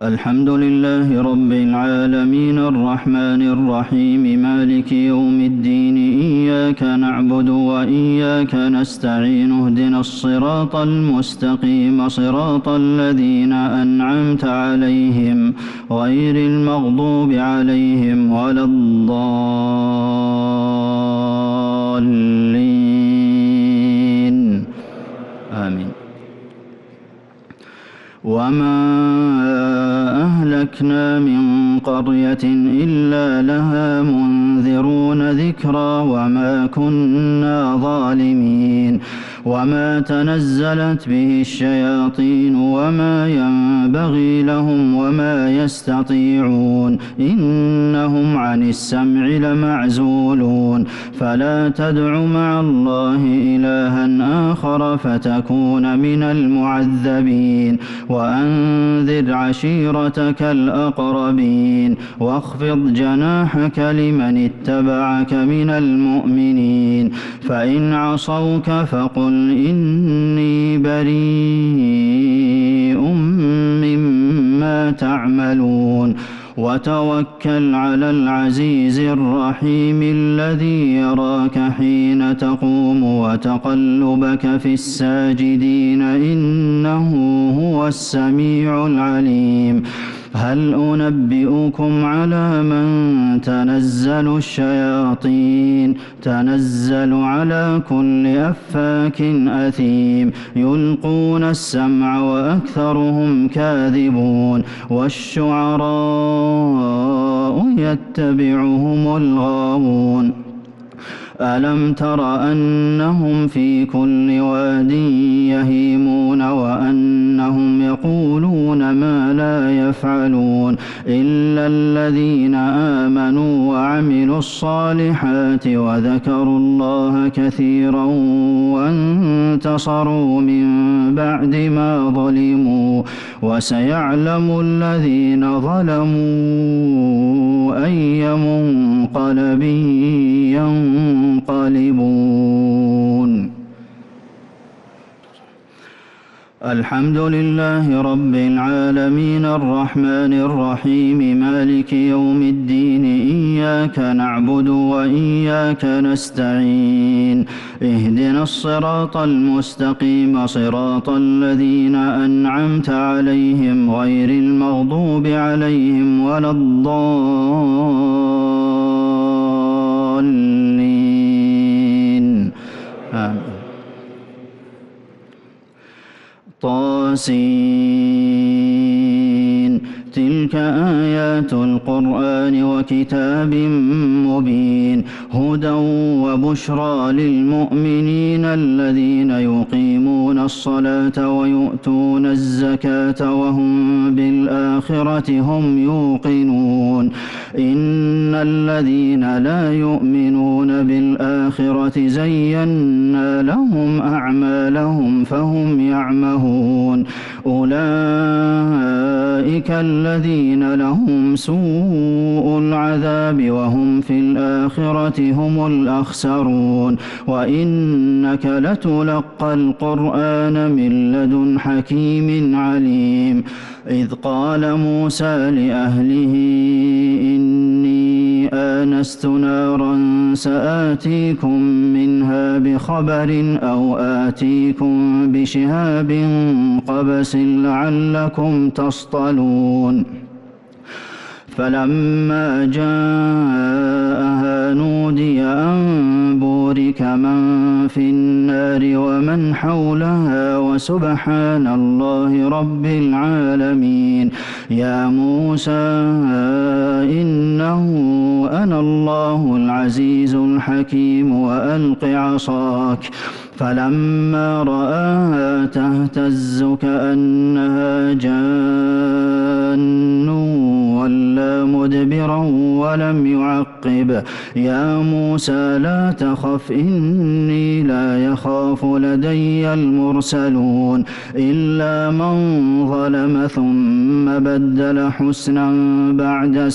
الحمد لله رب العالمين الرحمن الرحيم مالك يوم الدين إياك نعبد وإياك نستعين اهدنا الصراط المستقيم صراط الذين أنعمت عليهم غير المغضوب عليهم ولا الضالين آمين. وما أهلكنا من قرية إلا لها منذرون ذكرى وما كنا ظالمين وما تنزلت به الشياطين وما ينبغي لهم وما يستطيعون إنهم عن السمع لمعزولون فلا تدع مع الله إلها آخر فتكون من المعذبين وأنذر عشيرتك الأقربين واخفض جناحك لمن اتبعك من المؤمنين فإن عصوك فقل إني بريء مما تعملون وتوكل على العزيز الرحيم الذي يراك حين تقوم وتقلبك في الساجدين إنه هو السميع العليم هل أنبئكم على من تنزل الشياطين تنزل على كل أفاك أثيم يلقون السمع وأكثرهم كاذبون والشعراء يتبعهم الغاوون ألم تر أنهم في كل واد يهيمون وأنهم يقولون ما لا يفعلون إلا الذين آمنوا وعملوا الصالحات وذكروا الله كثيرا وانتصروا من بعد ما ظلموا وسيعلم الذين ظلموا أي منقلب ينقلبون. الحمد لله رب العالمين الرحمن الرحيم مالك يوم الدين إياك نعبد وإياك نستعين اهدنا الصراط المستقيم صراط الذين أنعمت عليهم غير المغضوب عليهم ولا الضالين آمين. طاسين تلك آيات القرآن وكتاب مبين هدى وبشرى للمؤمنين الذين يقيمون الصلاة ويؤتون الزكاة وهم بالآخرة هم يوقنون إن الذين لا يؤمنون بالآخرة زينا لهم أعمالهم فهم يعمهون أولئك الذين لهم سوء العذاب وهم في الآخرة هم الأخسرون وإنك لتلقى القرآن من لدن حكيم عليم إذ قال موسى لأهله إني آنست نارا سآتيكم منها بخبر أو آتيكم بشهاب قبس لعلكم تصطلون فلما جاءها نودي أن بورك من في النار ومن حولها وسبحان الله رب العالمين يا موسى إنه أنا الله العزيز الحكيم وألق عصاك فلما رآها تهتز كأنها جان ولا مدبرا ولم يعقب يا موسى لا تخف إني لا يخاف لدي المرسلون إلا من ظلم ثم بدل حسنا بعد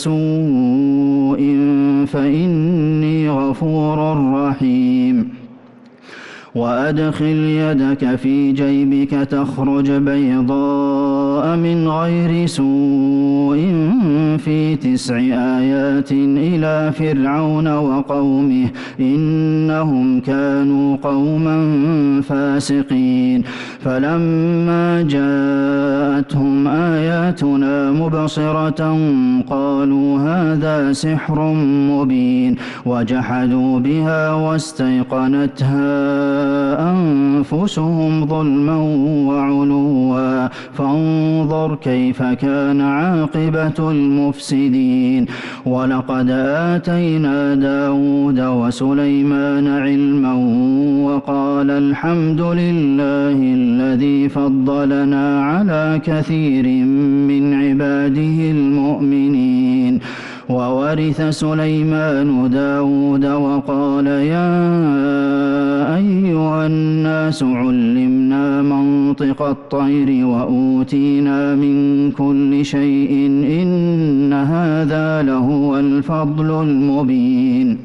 سوء فإني غفور رحيم وأدخل يدك في جيبك تخرج بيضاء من غير سوء في 9 آيات إلى فرعون وقومه إنهم كانوا قوما فاسقين فلما جاءتهم آياتنا مبصرة قالوا هذا سحر مبين وجحدوا بها واستيقنتها أنفسهم ظلما وعلوا فانظر كيف كان عاقبة المفسدين ولقد آتينا داود وسليمان علما وقال الحمد لله الذي فضلنا على كثير من عباده المؤمنين وورث سليمان داود وقال يا أيها الناس علمنا منطق الطير وأوتينا من كل شيء إن هذا لهو الفضل المبين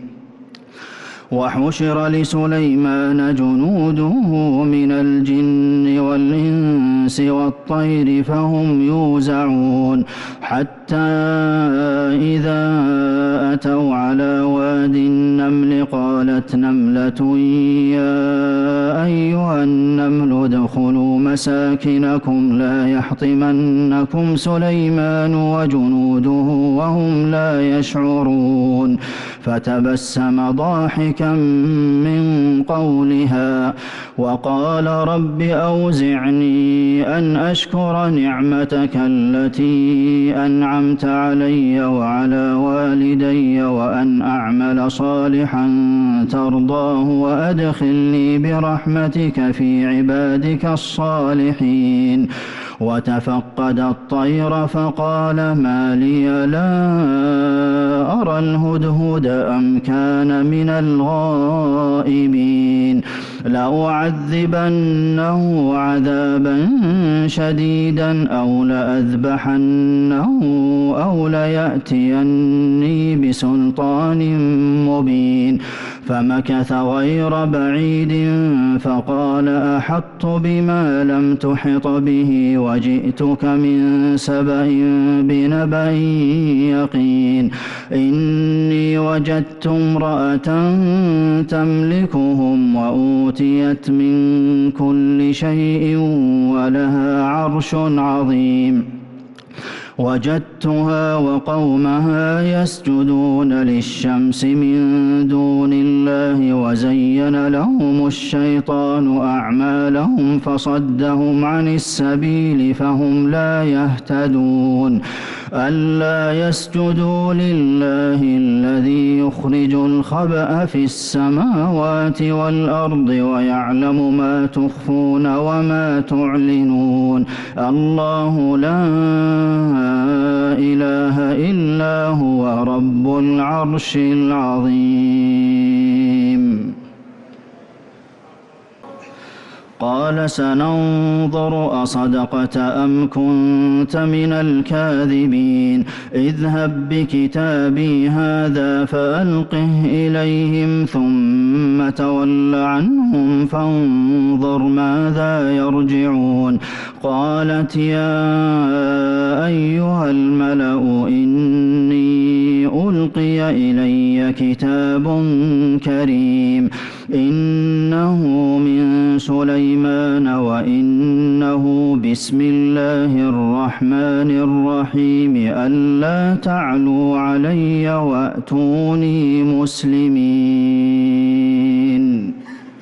وحشر لسليمان جنوده من الجن والإنس والطير فهم يوزعون حتى إذا أتوا على واد النمل قالت نملة يا أيها النمل ادخلوا مساكنكم لا يحطمنكم سليمان وجنوده وهم لا يشعرون فتبسم ضاحكا من قولها وقال رب أوزعني أن أشكر نعمتك التي أنعمت علي وعلى والدي وأن أعمل صالحا ترضاه وأدخلني برحمتك في عبادك الصالحين وتفقد الطير فقال ما لي لا أرى الهدهد أم كان من الغائبين لأعذبنه عذابا شديدا أو لأذبحنه أو ليأتيني بسلطان مبين فمكث غير بعيد فقال أحطت بما لم تحط به وجئتك من سبأ بنبأ يقين إني وجدت امرأة تملكهم وأوتيت من كل شيء ولها عرش عظيم وجدتها وقومها يسجدون للشمس من دون الله وزين لهم الشيطان أعمالهم فصدهم عن السبيل فهم لا يهتدون ألا يسجدوا لله الذي يخرج الخبأ في السماوات والأرض ويعلم ما تخفون وما تعلنون الله لا إله إلا هو رب العرش العظيم قال سننظر أصدقت أم كنت من الكاذبين اذهب بكتابي هذا فألقه إليهم ثم تول عنهم فانظر ماذا يرجعون قالت يا أيها الملأ إني ألقي إلي كتاب كريم إنه من سليمان وإنه بسم الله الرحمن الرحيم ألا تعلوا علي وأتوني مسلمين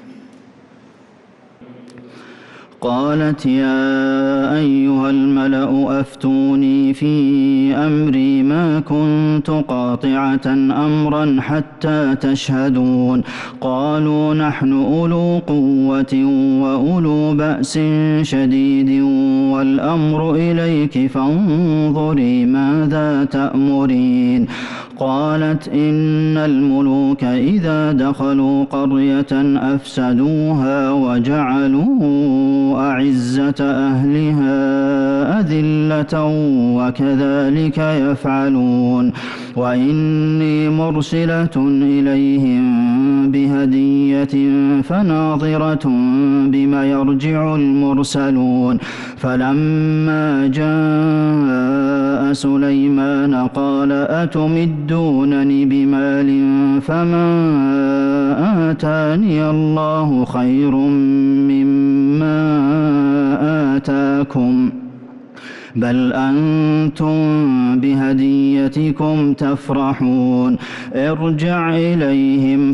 قالت يا أيها الملأ أفتوني في أمري ما كنت قاطعة أمرا حتى تشهدون قالوا نحن أولو قوة وأولو بأس شديد والأمر إليك فانظري ماذا تأمرين قالت إن الملوك إذا دخلوا قرية أفسدوها وجعلوا أعزة أهلها أذلة وكذلك يفعلون وإني مرسلة إليهم بهدية فناظرة بما يرجع المرسلون فلما جاء سليمان قال أتمدونني بمال فما آتاني الله خير مما آتاكم بل أنتم بهديتكم تفرحون ارجع إليهم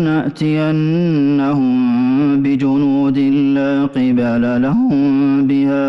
فلنأتينهم بجنود لا قبل لهم بها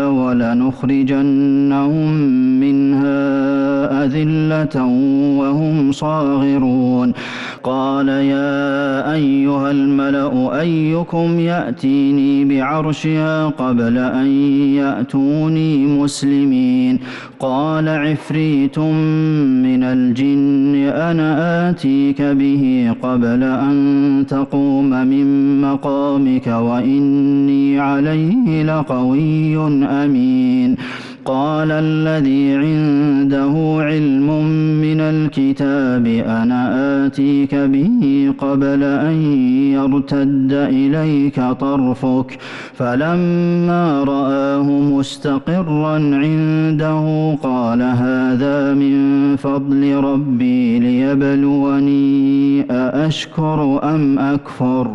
ولنخرجنهم منها أذلة وهم صاغرون قال يا أيها الملأ أيكم يأتيني بعرشها قبل أن يأتوني مسلمين قال عفريت من الجن أنا آتيك به قبل أن تقوم من مقامك وإني عليه لقوي أمين قال الذي عنده علم من الكتاب أنا آتيك به قبل أن يرتد إليك طرفك فلما رآه مستقرا عنده قال هذا من فضل ربي ليبلوني أأشكر أم أكفر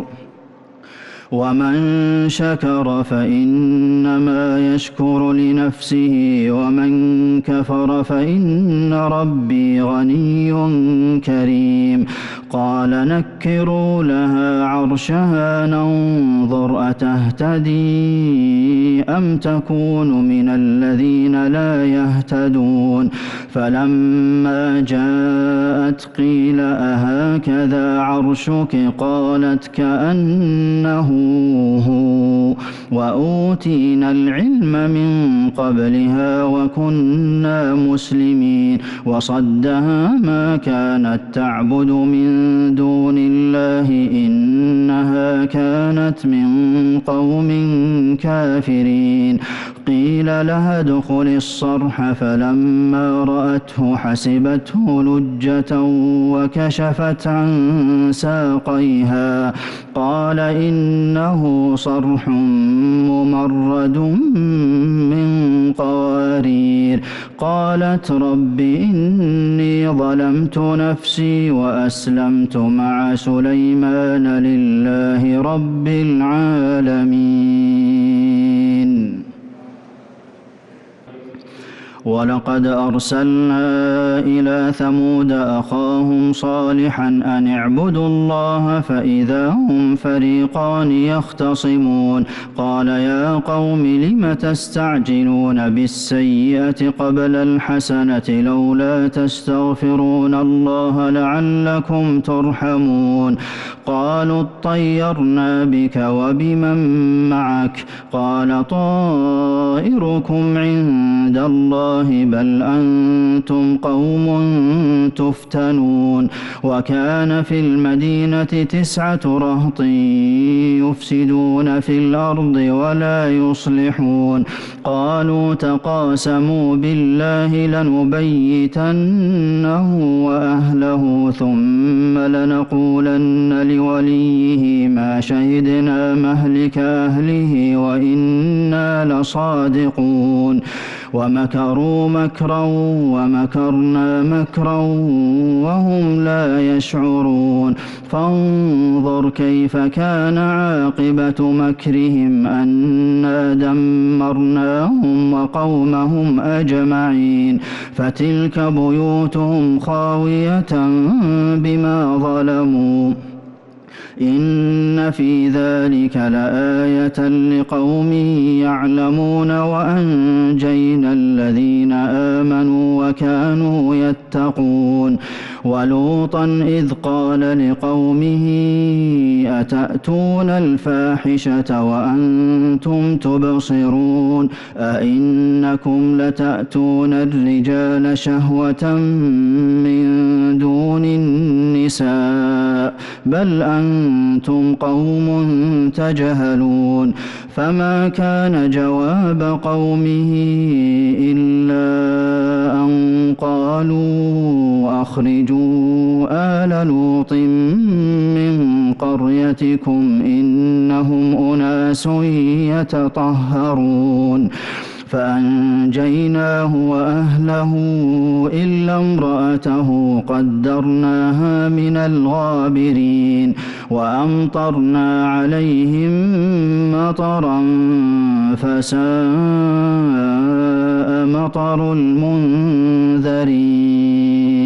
ومن شكر فإنما يشكر لنفسه ومن كفر فإن ربي غني كريم قال نكروا لها عرشها ننظر أتهتدي أم تكون من الذين لا يهتدون فلما جاءت قيل أهكذا عرشك قالت كأنه هو وأوتينا العلم من قبلها وكنا مسلمين وصدها ما كانت تعبد من دون الله إنها كانت من قوم كافرين قيل لها ادخل الصرح فلما رأته حسبته لجة وكشفت عن ساقيها قال إنه صرح ممرد من قوارير قالت رب إني ظلمت نفسي وأسلمت مع سليمان لله رب العالمين ولقد أرسلنا إلى ثمود أخاهم صالحا أن اعبدوا الله فإذا هم فريقان يختصمون قال يا قوم لم تستعجلون بالسيئة قبل الحسنة لولا تستغفرون الله لعلكم ترحمون قالوا اطيرنا بك وبمن معك قال طائركم عند الله بل أنتم قوم تفتنون وكان في المدينة 9 رهط يفسدون في الأرض ولا يصلحون قالوا تقاسموا بالله لنبيتنه وأهله ثم لنقولن لوليه ما شهدنا مهلك أهله وإنا لصادقون ومكروا مكرا ومكرنا مكرا وهم لا يشعرون فانظر كيف كان عاقبة مكرهم أنا دمرناهم وقومهم أجمعين فتلك بيوتهم خاوية بما ظلموا إن في ذلك لآية لقوم يعلمون وأنجينا الذين آمنوا وكانوا يتقون ولوطا إذ قال لقومه أتأتون الفاحشة وأنتم تبصرون أئنكم لتأتون الرجال شهوة من دون النساء بل أنتم قوم تجهلون فما كان جواب قومه إلا أن قالوا أخرجوا آل لوط من قريتكم إنهم أناس يتطهرون فأنجيناه وأهله إلا امرأته قدرناها من الغابرين وأمطرنا عليهم مطرا فساء مطر المنذرين